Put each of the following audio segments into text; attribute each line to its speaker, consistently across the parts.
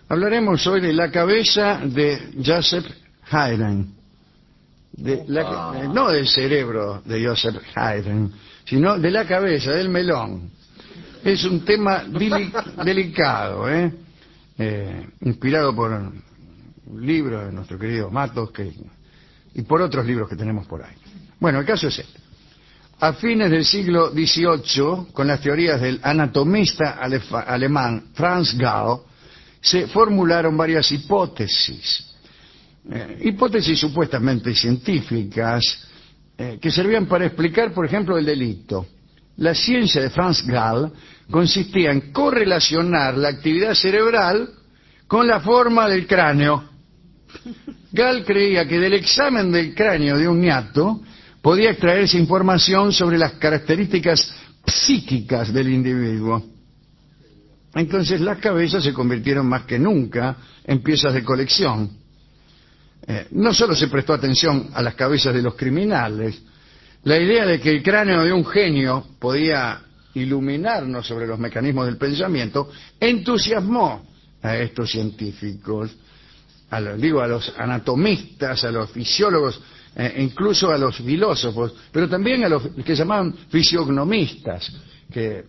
Speaker 1: Hablaremos hoy de la cabeza de Joseph Haydn. No del cerebro de Joseph Haydn, sino de la cabeza, del melón. Es un tema delicado, inspirado por un libro de nuestro querido Matos y por otros libros que tenemos por ahí. Bueno, el caso es este. A fines del siglo XVIII, con las teorías del anatomista alemán Franz Gall, se formularon varias hipótesis. Hipótesis supuestamente científicas que servían para explicar, por ejemplo, el delito. La ciencia de Franz Gall consistía en correlacionar la actividad cerebral con la forma del cráneo. Gall creía que del examen del cráneo de un ñato podía extraerse información sobre las características psíquicas del individuo. Entonces las cabezas se convirtieron más que nunca en piezas de colección. No solo se prestó atención a las cabezas de los criminales, la idea de que el cráneo de un genio podía iluminarnos sobre los mecanismos del pensamiento entusiasmó a estos científicos, a los anatomistas, a los fisiólogos, incluso a los filósofos, pero también a los que llamaban fisiognomistas, que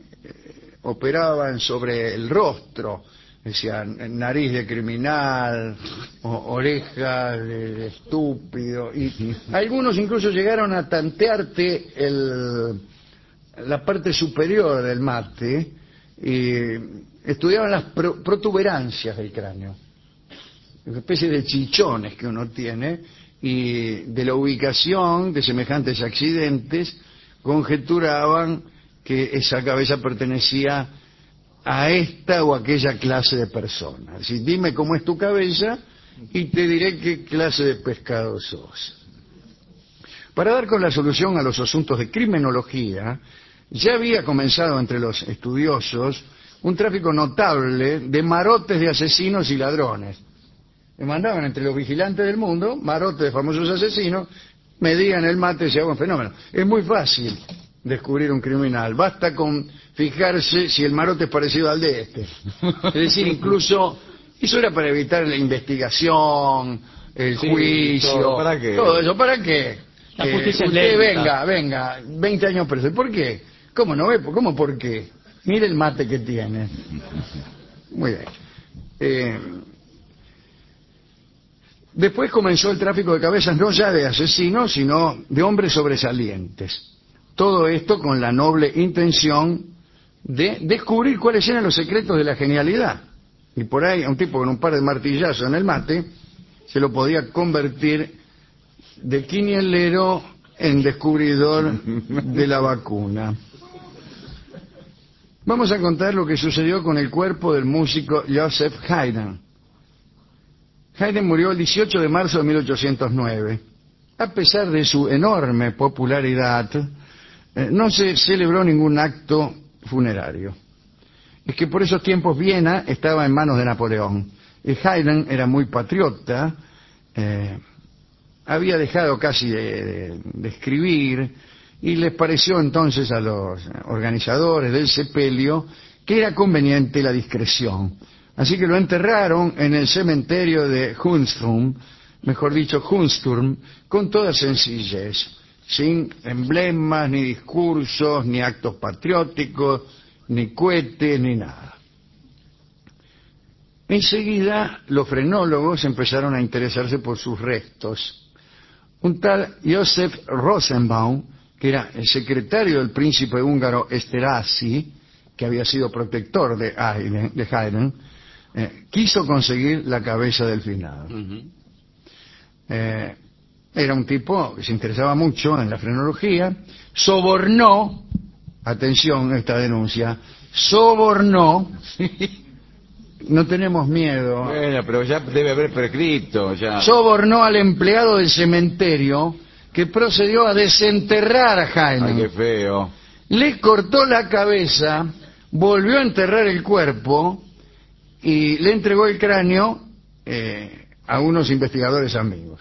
Speaker 1: operaban sobre el rostro, decían nariz de criminal, oreja de estúpido, y algunos incluso llegaron a tantearte la parte superior del mate y estudiaban las protuberancias del cráneo, una especie de chichones que uno tiene, y de la ubicación de semejantes accidentes conjeturaban que esa cabeza pertenecía a esta o aquella clase de personas. Es decir, dime cómo es tu cabeza y te diré qué clase de pescado sos. Para dar con la solución a los asuntos de criminología, ya había comenzado entre los estudiosos un tráfico notable de marotes de asesinos y ladrones. Me mandaban entre los vigilantes del mundo marotes de famosos asesinos, medían el mate y se un fenómeno. Es muy fácil descubrir un criminal, basta con fijarse si el marote es parecido al de este. Es decir, incluso eso era para evitar la investigación, el juicio,
Speaker 2: ¿para qué?
Speaker 1: Todo eso. ¿Para qué?
Speaker 3: La justicia es
Speaker 1: usted
Speaker 3: lenta.
Speaker 1: venga, 20 años preso. ¿Por qué? ¿Cómo no ve? ¿Cómo por qué? Mire el mate que tiene. Muy bien. Después comenzó el tráfico de cabezas, no ya de asesinos, sino de hombres sobresalientes. Todo esto con la noble intención de descubrir cuáles eran los secretos de la genialidad. Y por ahí, a un tipo con un par de martillazos en el mate, se lo podía convertir de quinielero en descubridor de la vacuna. Vamos a contar lo que sucedió con el cuerpo del músico Joseph Haydn. Haydn murió el 18 de marzo de 1809. A pesar de su enorme popularidad, no se celebró ningún acto funerario. Es que por esos tiempos Viena estaba en manos de Napoleón. Y Haydn era muy patriota, había dejado casi de escribir, y les pareció entonces a los organizadores del sepelio que era conveniente la discreción. Así que lo enterraron en el cementerio de Hunsturm, mejor dicho Hunsturm, con toda sencillez, sin emblemas, ni discursos, ni actos patrióticos, ni cohetes, ni nada. Enseguida los frenólogos empezaron a interesarse por sus restos. Un tal Joseph Rosenbaum, que era el secretario del príncipe húngaro Esterházy, que había sido protector de Haydn, quiso conseguir la cabeza del finado. Era un tipo que se interesaba mucho en la frenología, sobornó, atención a esta denuncia, sobornó, no tenemos miedo,
Speaker 2: Bueno, pero ya debe haber prescrito, ya.
Speaker 1: sobornó al empleado del cementerio que procedió a desenterrar a
Speaker 2: Ay, qué
Speaker 1: Haydn.
Speaker 2: feo.
Speaker 1: Le cortó la cabeza, volvió a enterrar el cuerpo y le entregó el cráneo a unos investigadores amigos.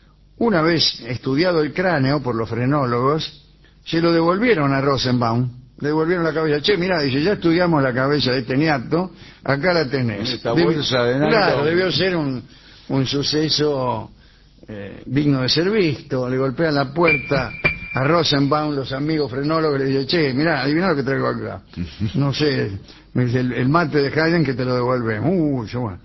Speaker 1: Una vez estudiado el cráneo por los frenólogos, se lo devolvieron a Rosenbaum Le devolvieron la cabeza. Che, mirá, dice, ya estudiamos la cabeza de este niato, acá la tenés.
Speaker 2: Esta bolsa de nylon.
Speaker 1: Claro, debió ser un suceso digno de ser visto. Le golpean la puerta a Rosenbaum, los amigos frenólogos, le dicen, che, mirá, adivina lo que traigo acá. No sé, me dice, el mate de Haydn que te lo devuelven. Yo, bueno.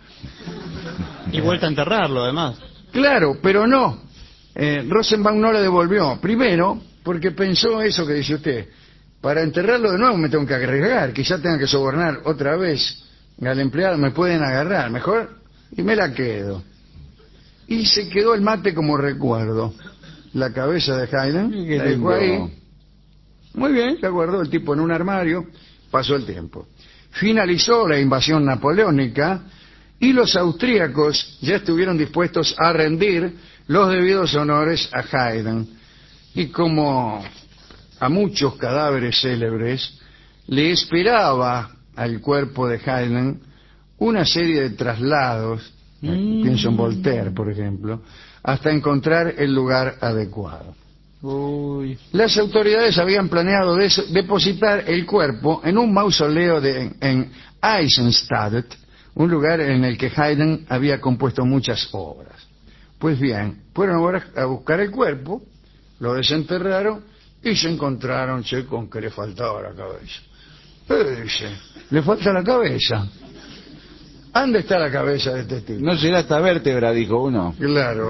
Speaker 3: Y vuelta a enterrarlo, además.
Speaker 1: Claro, pero no. Rosenbaum no le devolvió. Primero, porque pensó eso que dice usted. Para enterrarlo de nuevo me tengo que arriesgar. Quizá tenga que sobornar otra vez al empleado. Me pueden agarrar. Mejor, y me la quedo. Y se quedó el mate como recuerdo. La cabeza de Haydn la dejó ahí. Muy bien, se guardó el tipo en un armario. Pasó el tiempo. Finalizó la invasión napoleónica y los austríacos ya estuvieron dispuestos a rendir los debidos honores a Haydn. Y como a muchos cadáveres célebres, le esperaba al cuerpo de Haydn una serie de traslados, pienso en Voltaire, por ejemplo, hasta encontrar el lugar adecuado.
Speaker 3: Uy.
Speaker 1: Las autoridades habían planeado depositar el cuerpo en un mausoleo en Eisenstadt, un lugar en el que Haydn había compuesto muchas obras. Pues bien, fueron ahora a buscar el cuerpo, lo desenterraron y se encontraron, che, con que le faltaba la cabeza. Dice, le falta la cabeza. ¿Dónde está la cabeza de este tipo?
Speaker 2: No será esta vértebra, dijo uno.
Speaker 1: Claro.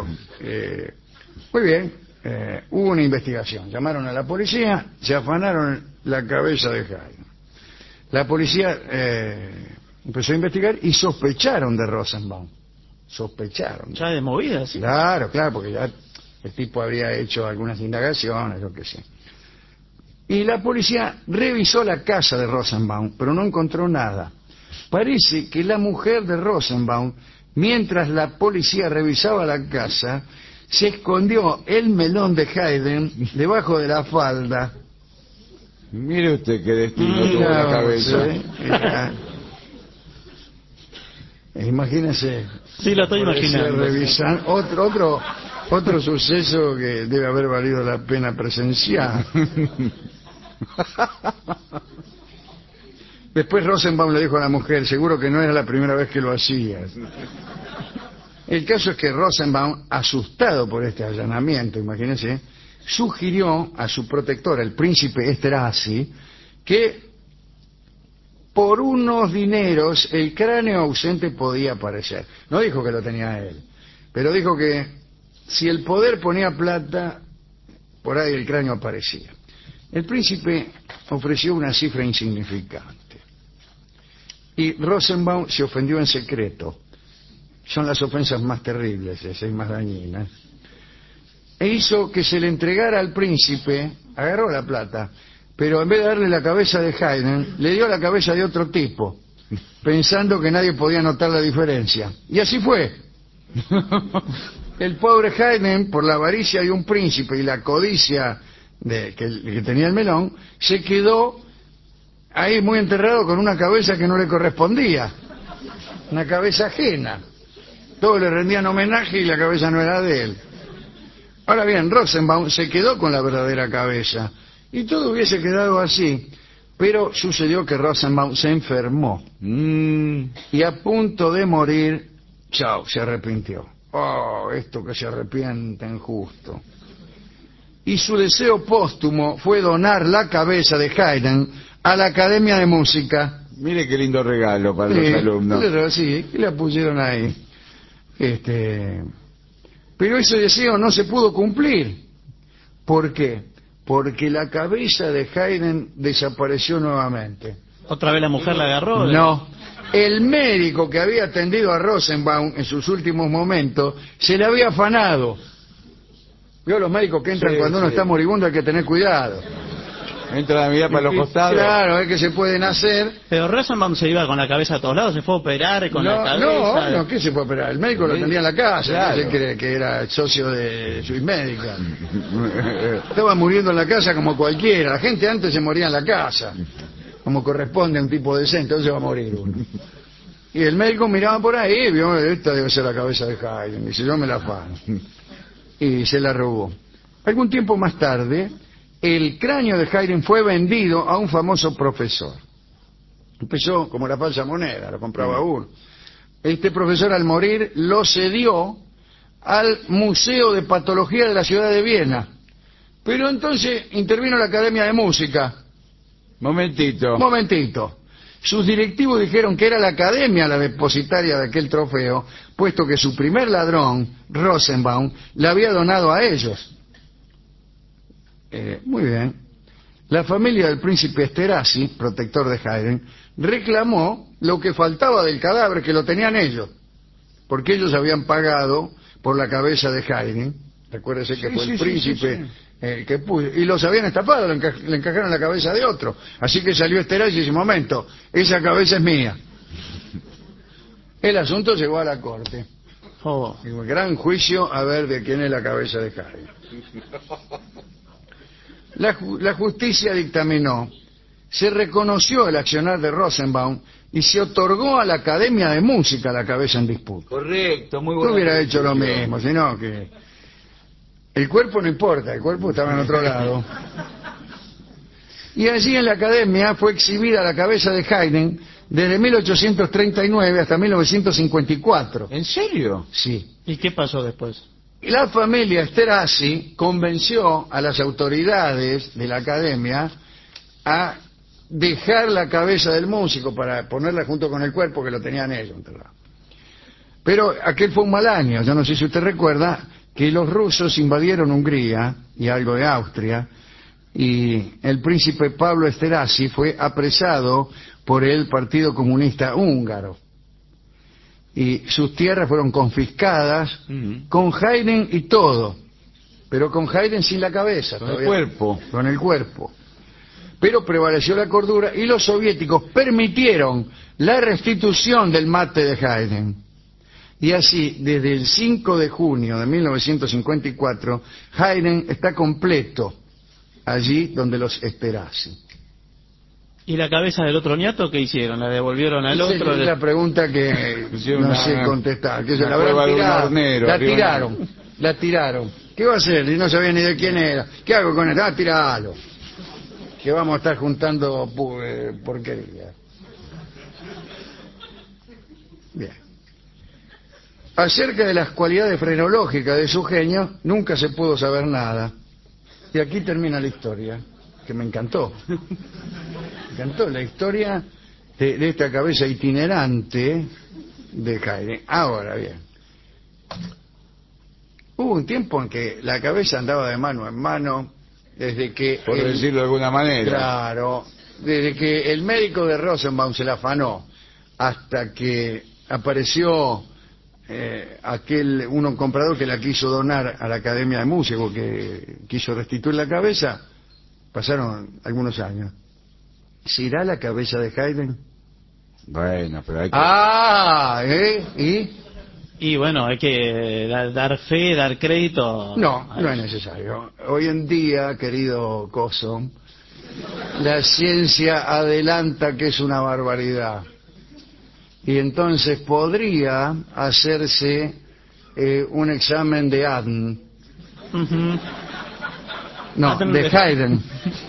Speaker 1: Muy bien. Hubo una investigación. Llamaron a la policía, se afanaron la cabeza de Haydn. La policía empezó a investigar y sospecharon de Rosenbaum. Sospecharon.
Speaker 3: Ya de movida, sí.
Speaker 1: Claro, porque ya el tipo había hecho algunas indagaciones, lo que sé. Y la policía revisó la casa de Rosenbaum, pero no encontró nada. Parece que la mujer de Rosenbaum, mientras la policía revisaba la casa, se escondió el melón de Haydn debajo de la falda.
Speaker 2: Mire usted qué destino tuvo la cabeza.
Speaker 1: Imagínese.
Speaker 3: Sí, lo estoy imaginando.
Speaker 1: Otro suceso que debe haber valido la pena presenciar. Después Rosenbaum le dijo a la mujer, seguro que no era la primera vez que lo hacías. El caso es que Rosenbaum, asustado por este allanamiento, imagínense, sugirió a su protector, el príncipe Esterhazy, que por unos dineros el cráneo ausente podía aparecer. No dijo que lo tenía él, pero dijo que si el poder ponía plata, por ahí el cráneo aparecía. El príncipe ofreció una cifra insignificante. Y Rosenbaum se ofendió en secreto. Son las ofensas más terribles, esas más dañinas. E hizo que se le entregara al príncipe, agarró la plata, pero en vez de darle la cabeza de Haydn, le dio la cabeza de otro tipo, pensando que nadie podía notar la diferencia. Y así fue. El pobre Haydn, por la avaricia de un príncipe y la codicia que tenía el melón, se quedó ahí muy enterrado con una cabeza que no le correspondía, una cabeza ajena. Todos le rendían homenaje y la cabeza no era de él. Ahora bien, Rosenbaum se quedó con la verdadera cabeza y todo hubiese quedado así, pero sucedió que Rosenbaum se enfermó y a punto de morir, chao, se arrepintió. Oh, esto que se arrepienten justo. Y su deseo póstumo fue donar la cabeza de Haydn a la Academia de Música.
Speaker 2: Mire qué lindo regalo para los alumnos.
Speaker 1: Sí, y la pusieron ahí. Pero ese deseo no se pudo cumplir. ¿Por qué? Porque la cabeza de Haydn desapareció nuevamente.
Speaker 3: ¿Otra vez la mujer la agarró?
Speaker 1: No. El médico que había atendido a Rosenbaum en sus últimos momentos se le había afanado. ¿Vio los médicos que entran cuando uno está moribundo? Hay que tener cuidado.
Speaker 2: Entra la mirada para los costados.
Speaker 1: Claro, a ver qué se pueden hacer.
Speaker 3: Pero Rosenbaum se iba con la cabeza a todos lados, se fue a operar con la cabeza.
Speaker 1: No, ¿qué se fue a operar? El médico lo atendía en la casa, claro. No se cree que era el socio de Swiss Medical. Estaba muriendo en la casa como cualquiera. La gente antes se moría en la casa, como corresponde a un tipo decente, entonces va a morir uno. Y el médico miraba por ahí, vio, esta debe ser la cabeza de Haydn, dice, yo me la afano. Y se la robó. Algún tiempo más tarde, el cráneo de Haydn fue vendido a un famoso profesor. Empezó como la falsa moneda, lo compraba uno. Este profesor, al morir, lo cedió al Museo de Patología de la ciudad de Viena. Pero entonces intervino la Academia de Música. Momentito. Sus directivos dijeron que era la Academia la depositaria de aquel trofeo, puesto que su primer ladrón, Rosenbaum, le había donado a ellos. Muy bien. La familia del príncipe Esterhazy, protector de Haydn, reclamó lo que faltaba del cadáver, que lo tenían ellos, porque ellos habían pagado por la cabeza de Haydn. Recuérdese que fue el príncipe el que puso, y los habían estafado, le encajaron la cabeza de otro. Así que salió Esterhazy y dice: momento, esa cabeza es mía. El asunto llegó a la corte. Un gran juicio a ver de quién es la cabeza de Haydn. La justicia dictaminó, se reconoció el accionar de Rosenbaum y se otorgó a la Academia de Música la cabeza en disputa.
Speaker 2: Correcto, muy bueno.
Speaker 1: Tú hubieras hecho lo mismo, sino que el cuerpo no importa, el cuerpo estaba en otro lado. Y allí en la Academia fue exhibida la cabeza de Haydn desde 1839 hasta 1954.
Speaker 2: ¿En serio?
Speaker 1: Sí.
Speaker 3: ¿Y qué pasó después?
Speaker 1: La familia Esterhazy convenció a las autoridades de la Academia a dejar la cabeza del músico para ponerla junto con el cuerpo, que lo tenían ellos enterrado. Pero aquel fue un mal año. Yo no sé si usted recuerda que los rusos invadieron Hungría y algo de Austria, y el príncipe Pablo Esterhazy fue apresado por el Partido Comunista Húngaro. Y sus tierras fueron confiscadas con Haydn y todo, pero con Haydn sin la cabeza.
Speaker 2: Con el cuerpo.
Speaker 1: Con el cuerpo. Pero prevaleció la cordura y los soviéticos permitieron la restitución del mate de Haydn. Y así, desde el 5 de junio de 1954, Haydn está completo allí donde los Esterhazy.
Speaker 3: ¿Y la cabeza del otro niato qué hicieron? ¿La devolvieron al
Speaker 1: Esa
Speaker 3: otro?
Speaker 1: es la pregunta que no sé contestar. Que se la habrán tirado. La tiraron. ¿Qué va a hacer? Y no sabía ni de quién era. ¿Qué hago con él? Tiralo. Que vamos a estar juntando porquería. Bien. Acerca de las cualidades frenológicas de su genio, nunca se pudo saber nada. Y aquí termina la historia, que me encantó. Me encantó la historia de esta cabeza itinerante de Haydn. Ahora bien, hubo un tiempo en que la cabeza andaba de mano en mano, desde que...
Speaker 2: Por decirlo de alguna manera.
Speaker 1: Claro, desde que el médico de Rosenbaum se la afanó, hasta que apareció un comprador que la quiso donar a la Academia de Música, que quiso restituir la cabeza, pasaron algunos años. ¿Será la cabeza de Haydn?
Speaker 2: Bueno, pero hay que...
Speaker 3: Y bueno, hay que dar fe, dar crédito.
Speaker 1: No es necesario. Hoy en día, querido Coso, la ciencia adelanta que es una barbaridad. Y entonces podría hacerse un examen de ADN. No, de Haydn.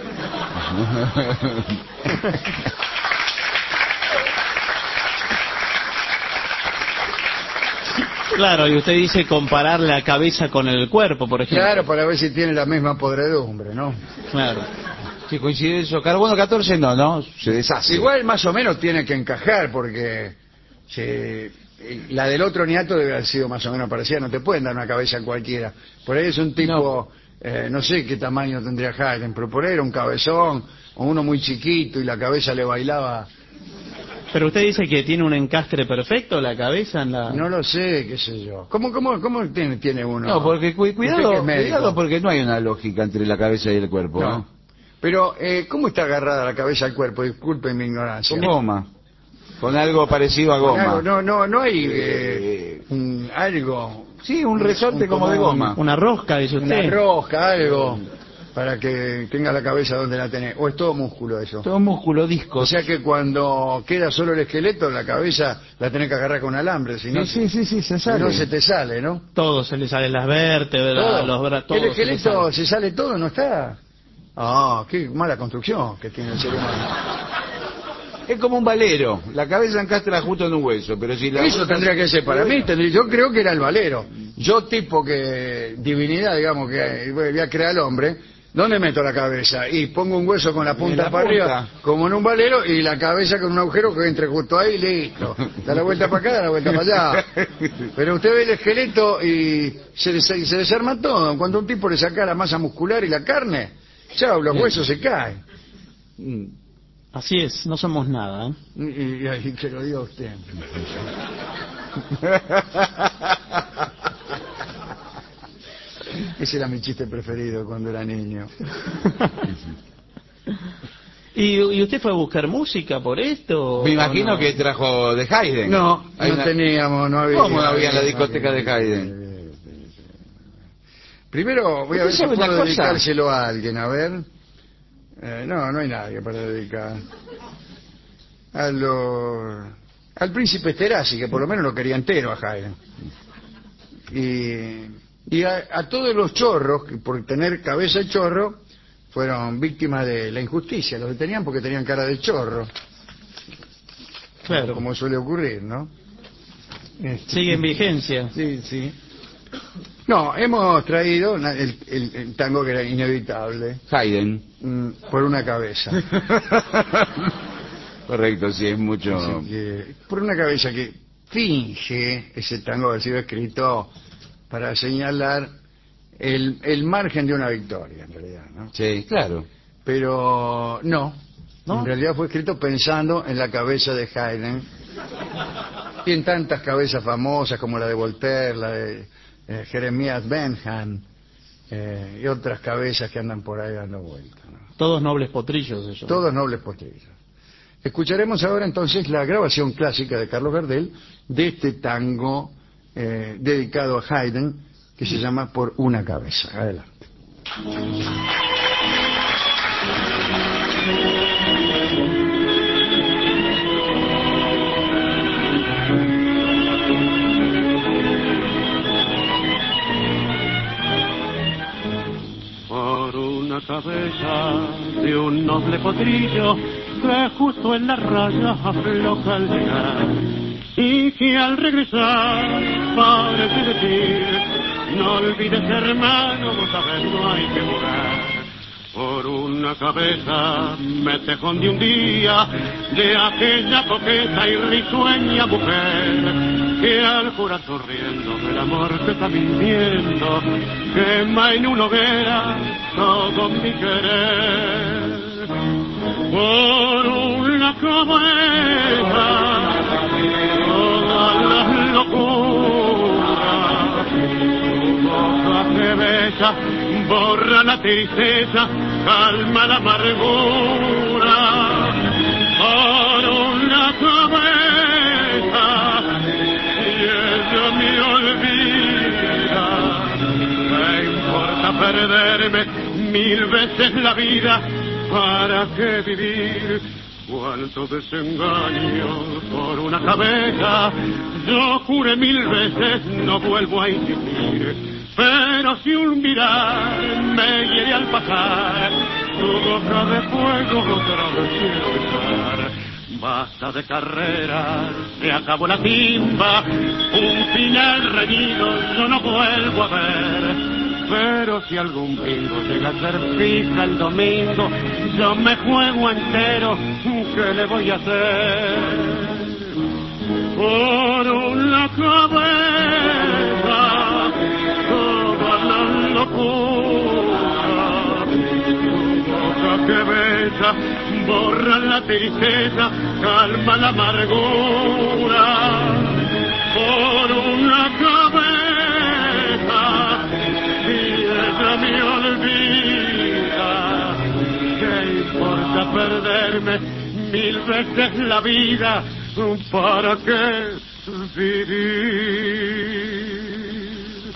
Speaker 3: Claro, y usted dice comparar la cabeza con el cuerpo, por ejemplo.
Speaker 1: Claro, para ver si tiene la misma podredumbre, ¿no?
Speaker 3: Claro.
Speaker 2: Si coincide eso, carbono 14 no, se deshace.
Speaker 1: Igual más o menos tiene que encajar, porque la del otro niato debe haber sido más o menos parecida. No te pueden dar una cabeza cualquiera. Por ahí es un tipo, no sé qué tamaño tendría Haydn, pero por ahí era un cabezón, o uno muy chiquito y la cabeza le bailaba.
Speaker 2: Pero usted dice que tiene un encastre perfecto la cabeza en la...
Speaker 1: No lo sé, qué sé yo. ¿Cómo tiene uno?
Speaker 2: No, porque cuidado,
Speaker 1: cuidado
Speaker 2: porque no hay una lógica entre la cabeza y el cuerpo, ¿no?
Speaker 1: Pero, ¿cómo está agarrada la cabeza al cuerpo? Disculpen mi ignorancia.
Speaker 2: Con goma. Con algo parecido a goma.
Speaker 1: No hay algo...
Speaker 2: Sí, un resorte como de goma.
Speaker 3: Una rosca, dice usted.
Speaker 1: Una rosca, algo... para que tenga la cabeza donde la tenés. ¿O es todo músculo eso?
Speaker 2: Todo músculo, disco.
Speaker 1: O sea que cuando queda solo el esqueleto, la cabeza la tenés que agarrar con alambre, si no,
Speaker 2: sí, se sale.
Speaker 1: No se te sale, ¿no?
Speaker 3: Todo se le sale, las vértebras, los brazos.
Speaker 1: El esqueleto se sale todo, ¿no está? Ah, qué mala construcción que tiene el ser humano.
Speaker 4: Es como un valero. La cabeza encastra justo en un hueso, pero si la
Speaker 1: Eso tendría que ser para mí. Yo creo que era el valero. Yo, tipo que divinidad, digamos, que voy a crear al hombre, ¿dónde meto la cabeza? Y pongo un hueso con la punta
Speaker 4: la
Speaker 1: para
Speaker 4: punta.
Speaker 1: arriba, como en un valero, y la cabeza con un agujero que entre justo ahí y listo. Da la vuelta para acá, da la vuelta para allá. Pero usted ve el esqueleto y se desarma todo. Cuando un tipo le saca la masa muscular y la carne, chao, los huesos se caen.
Speaker 2: Así es, no somos nada.
Speaker 1: Y ahí que lo diga usted. Ese era mi chiste preferido cuando era niño.
Speaker 2: ¿Y usted fue a buscar música por esto?
Speaker 4: Me imagino
Speaker 2: ¿o no?
Speaker 4: que trajo de Haydn.
Speaker 1: No,
Speaker 4: Hay
Speaker 1: no
Speaker 4: una-
Speaker 1: teníamos, no había.
Speaker 4: ¿Cómo no había en la discoteca de Haydn?
Speaker 1: Primero voy a ver si
Speaker 4: ¿Usted sabe
Speaker 1: puedo
Speaker 4: una cosa?
Speaker 1: dedicárselo a alguien, a ver. No hay nadie para dedicar. Al príncipe Esterhazy, que por lo menos lo quería entero a Haydn. Y a todos los chorros, que por tener cabeza de chorro, fueron víctimas de la injusticia. Los detenían porque tenían cara de chorro,
Speaker 2: Claro,
Speaker 1: como suele ocurrir, ¿no?
Speaker 2: sigue en vigencia.
Speaker 1: Sí, sí. No, hemos traído el tango que era inevitable,
Speaker 4: Haydn.
Speaker 1: por una cabeza.
Speaker 4: Correcto, sí, es mucho...
Speaker 1: Así que, por una cabeza que finge ese tango haber sido escrito para señalar el margen de una victoria, en realidad, ¿no?
Speaker 4: Sí, claro.
Speaker 1: Pero no,
Speaker 2: ¿No?
Speaker 1: En realidad fue escrito pensando en la cabeza de Haydn y en tantas cabezas famosas como la de Voltaire, la de Jeremías Bentham y otras cabezas que andan por ahí dando vueltas, ¿no?
Speaker 2: Todos nobles potrillos ellos.
Speaker 1: Todos nobles postrillos. Escucharemos ahora entonces la grabación clásica de Carlos Gardel de este tango dedicado a Haydn, que se llama Por una cabeza. Adelante.
Speaker 5: Por una cabeza de un noble potrillo que justo en la raya afloja al llegar y que al regresar parece decir: no olvides, hermano, vos sabés, no hay que jugar. Por una cabeza me tejón de un día de aquella coqueta y risueña mujer que al jurar sonriendo del amor que está mintiendo quema en una hoguera todo mi querer. Por una cabeza todas las locuras, tu boca que besa borra la tristeza, calma la amargura. Por una cabeza y ella me olvida, me importa perderme 1000 veces la vida, ¿para qué vivir? Cuánto desengaño por una cabeza, yo juré 1000 veces no vuelvo a insistir, pero si un mirar me hiere al pasar, tu boca de fuego otra vez quiero besar. Basta de carreras, se acabó la timba, un final reñido yo no vuelvo a ver. Pero si algún bingo llega a ser fija el domingo, yo me juego entero, ¿qué le voy a hacer? Por una cabeza, toda la locura, tu boca que besa, borra la tristeza, calma la amargura. Por una cabeza, y ella me olvida, ¿qué importa perderme 1000 veces la vida? ¿Para qué vivir?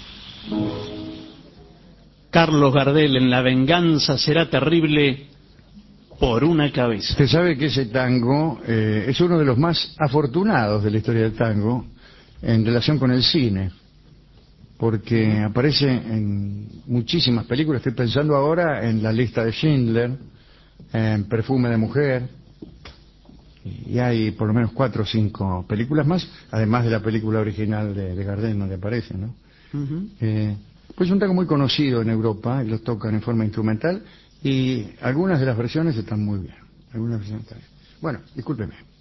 Speaker 2: Carlos Gardel en La venganza será terrible por una cabeza.
Speaker 1: Usted sabe que ese tango es uno de los más afortunados de la historia del tango en relación con el cine, porque aparece en muchísimas películas. Estoy pensando ahora en La lista de Schindler, en Perfume de mujer, y hay por lo menos 4 o 5 películas más, además de la película original de Gardel donde aparece, ¿no? Pues es un tango muy conocido en Europa, y lo tocan en forma instrumental, y algunas de las versiones están muy bien. Algunas versiones están bien. Bueno, discúlpeme.